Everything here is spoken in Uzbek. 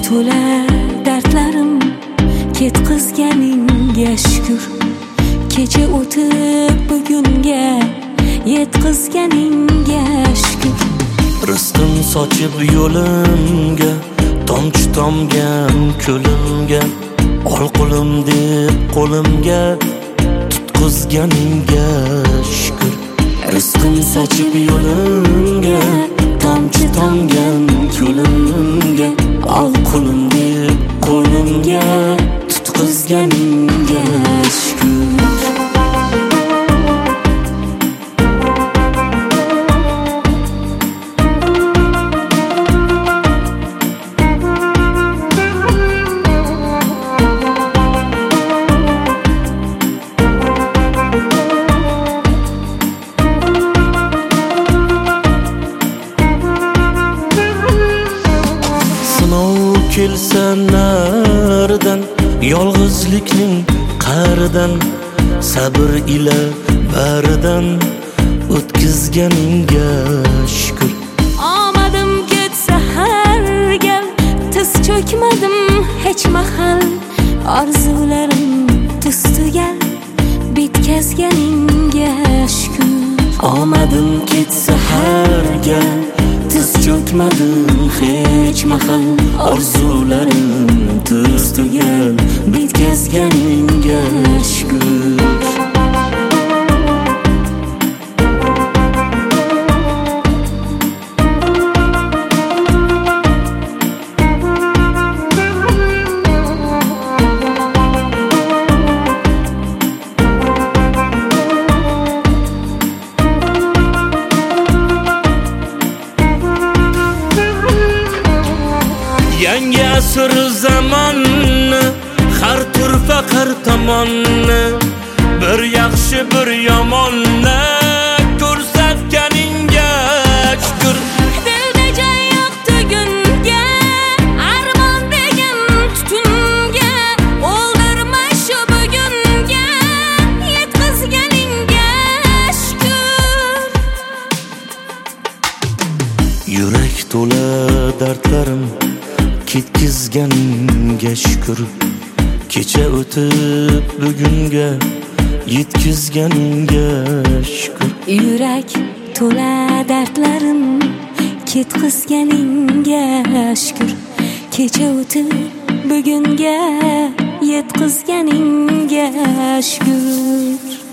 to'la dardlarim ketkizganingga shukr. Kecha o'tib bugunga yetkizganingga shukr. Rizqim sochib yo'limga, tomchi tomgan ko'limga, ol qo'lim deb qo'limga tutqizganingga shukr. Rizqim sochib yo'limga, tomchi tomgan ko'limga, ol qo'lim deb qo'limga tutqizganingga shukr. Kelsa naridan, yolg'izlikning qa'ridan, sabr ila baridan o'tkazganingga shukr. Omadim ketsa har gal, tiz cho'kmadim hech mahal. Orzularim tuz tugal, bitkazganingga shukr. Omadim ketsa har gal, tiz cho'kmadim hech mahal. Orzularim tuz tugal, bitkazganingga shukr. Yangi asr zamonni, har turfa har tomonni, bir yaxshi bir yomonni ko'rsatganingga shukr. Dilda joy yo'q tugunga, armon degan tutunga, o'ldirma shu bugunga yetkazganingga shukr. Yurak to'la dardlarim ketkizganingga shukr. Kecha o'tib bugunga yetkazganingga shukr. Yurak to'la dardlarim ketkizganingga shukr. Kecha o'tib bugunga yetkazganingga shukr.